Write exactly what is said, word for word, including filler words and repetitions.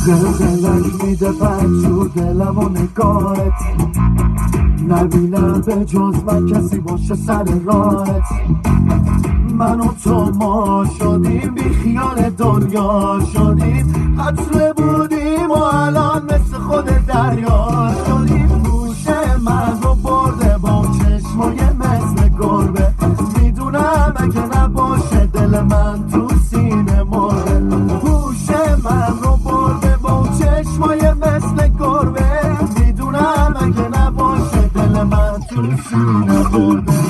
دلک میده پنجور دلم و نگاهت، نبینم به جز من کسی باشه سر راهت. من و تو ما شدیم بی خیال دنیا شدیم، قطره بودیم و الان مثل خود دریا شدیم. گوش من رو برده با چشمای مثل گربه، میدونم اگه نباشه دل من تو سینه مرده. گوش من رو برده با چشمای مثل گربه، میدونم اگه نباشه دل من تو سینه مرده.